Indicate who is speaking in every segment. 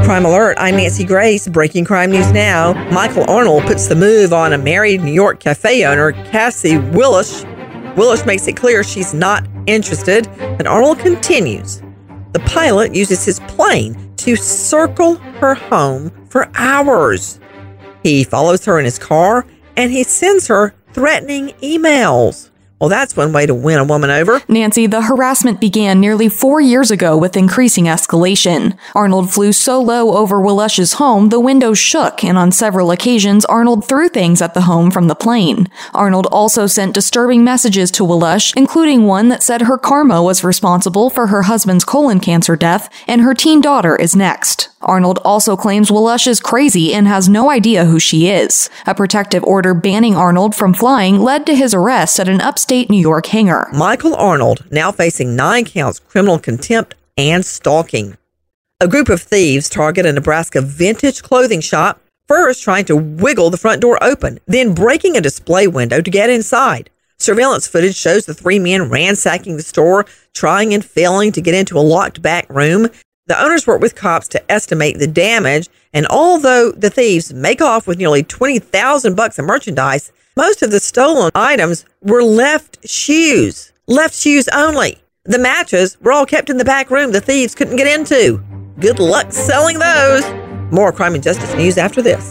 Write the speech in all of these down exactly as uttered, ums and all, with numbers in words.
Speaker 1: Crime Alert, I'm Nancy Grace. Breaking crime news now. Michael Arnold puts the move on a married New York cafe owner, Cassie Willish. Willish makes it clear she's not interested, but Arnold continues. The pilot uses his plane to circle her home for hours. He follows her in his car, and he sends her threatening emails. Well, that's one way to win a woman over.
Speaker 2: Nancy, the harassment began nearly four years ago with increasing escalation. Arnold flew so low over Willish's home, the windows shook, and on several occasions, Arnold threw things at the home from the plane. Arnold also sent disturbing messages to Willish, including one that said her karma was responsible for her husband's colon cancer death, and her teen daughter is next. Arnold also claims Willish is crazy and has no idea who she is. A protective order banning Arnold from flying led to his arrest at an upstate New York hangar.
Speaker 1: Michael Arnold now facing nine counts criminal contempt and stalking. A group of thieves target a Nebraska vintage clothing shop, first trying to wiggle the front door open, then breaking a display window to get inside. Surveillance footage shows the three men ransacking the store, trying and failing to get into a locked back room. The owners worked with cops to estimate the damage, and although the thieves make off with nearly twenty thousand bucks of merchandise, most of the stolen items were left shoes. Left shoes only. The matches were all kept in the back room the thieves couldn't get into. Good luck selling those. More crime and justice news after this.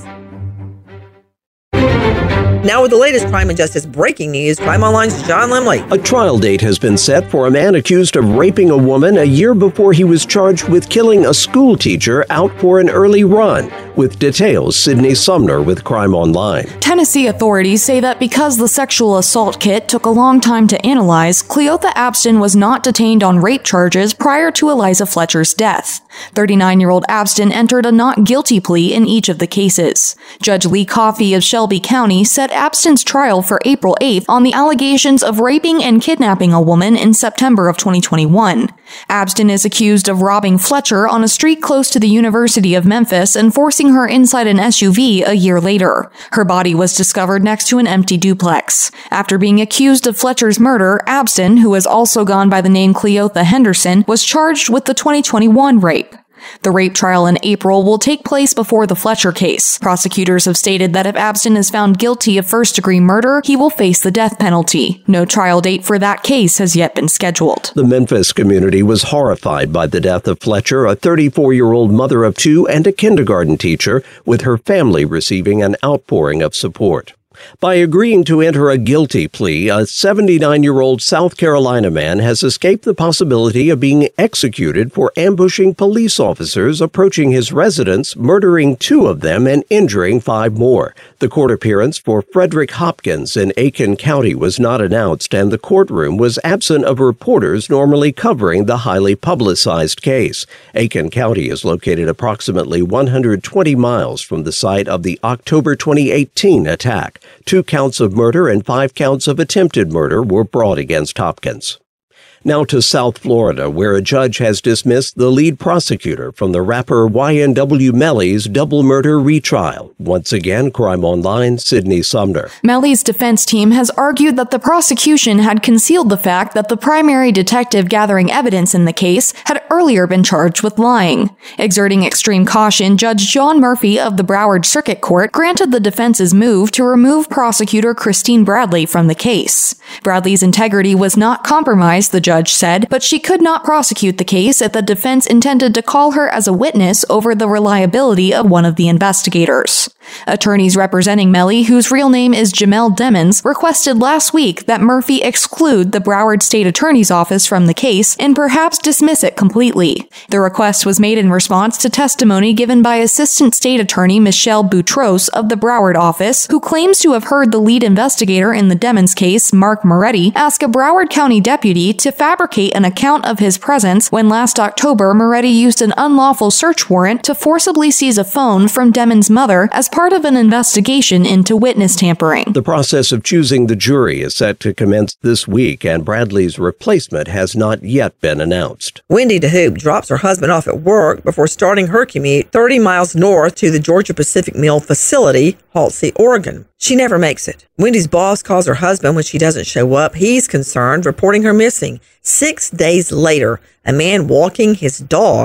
Speaker 1: Now with the latest crime and justice breaking news, Crime Online's John Limley.
Speaker 3: A trial date has been set for a man accused of raping a woman a year before he was charged with killing a school teacher out for an early run. With details, Sydney Sumner with Crime Online.
Speaker 2: Tennessee authorities say that because the sexual assault kit took a long time to analyze, Cleotha Abston was not detained on rape charges prior to Eliza Fletcher's death. thirty-nine-year-old Abston entered a not guilty plea in each of the cases. Judge Lee Coffey of Shelby County set Abston's trial for April eighth on the allegations of raping and kidnapping a woman in September of twenty twenty-one. Abston is accused of robbing Fletcher on a street close to the University of Memphis and forcing her inside an S U V a year later. Her body was discovered next to an empty duplex. After being accused of Fletcher's murder, Abston, who has also gone by the name Cleotha Henderson, was charged with the twenty twenty-one rape. The rape trial in April will take place before the Fletcher case. Prosecutors have stated that if Abston is found guilty of first-degree murder, he will face the death penalty. No trial date for that case has yet been scheduled.
Speaker 3: The Memphis community was horrified by the death of Fletcher, a thirty-four-year-old mother of two and a kindergarten teacher, with her family receiving an outpouring of support. By agreeing to enter a guilty plea, a seventy-nine-year-old South Carolina man has escaped the possibility of being executed for ambushing police officers approaching his residence, murdering two of them and injuring five more. The court appearance for Frederick Hopkins in Aiken County was not announced, and the courtroom was absent of reporters normally covering the highly publicized case. Aiken County is located approximately one hundred twenty miles from the site of the October twenty eighteen attack. Two counts of murder and five counts of attempted murder were brought against Hopkins. Now to South Florida, where a judge has dismissed the lead prosecutor from the rapper Y N W Melly's double murder retrial. Once again, Crime Online, Sydney Sumner.
Speaker 2: Melly's defense team has argued that the prosecution had concealed the fact that the primary detective gathering evidence in the case had earlier been charged with lying. Exerting extreme caution, Judge John Murphy of the Broward Circuit Court granted the defense's move to remove prosecutor Christine Bradley from the case. Bradley's integrity was not compromised, the judge said, but she could not prosecute the case if the defense intended to call her as a witness over the reliability of one of the investigators. Attorneys representing Melly, whose real name is Jamel Demmons, requested last week that Murphy exclude the Broward State Attorney's Office from the case and perhaps dismiss it completely. The request was made in response to testimony given by Assistant State Attorney Michelle Boutros of the Broward office, who claims to have heard the lead investigator in the Demmons case, Mark Moretti, ask a Broward County deputy to fabricate an account of his presence when last October Moretti used an unlawful search warrant to forcibly seize a phone from Demmons' mother as part of an investigation into witness tampering.
Speaker 3: The process of choosing the jury is set to commence this week, and Bradley's replacement has not yet been announced.
Speaker 1: Wendy DeHoop drops her husband off at work before starting her commute thirty miles north to the Georgia Pacific Mill facility, Halsey, Oregon. She never makes it. Wendy's boss calls her husband when she doesn't show up. He's concerned, reporting her missing. Six days later, a man walking his dog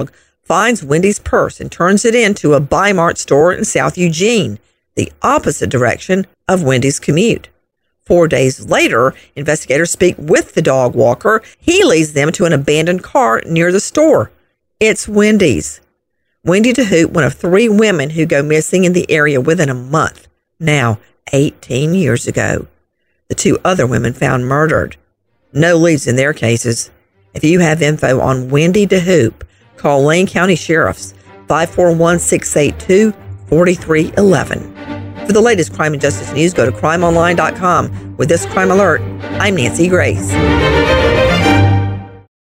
Speaker 1: finds Wendy's purse and turns it into a Bi-Mart store in South Eugene, the opposite direction of Wendy's commute. Four days later, investigators speak with the dog walker. He leads them to an abandoned car near the store. It's Wendy's. Wendy DeHoop, one of three women who go missing in the area within a month, now eighteen years ago. The two other women found murdered. No leads in their cases. If you have info on Wendy DeHoop, call Lane County Sheriff's five four one, six eight two, four three one one. For the latest crime and justice news, go to crime online dot com. With this crime alert, I'm Nancy Grace.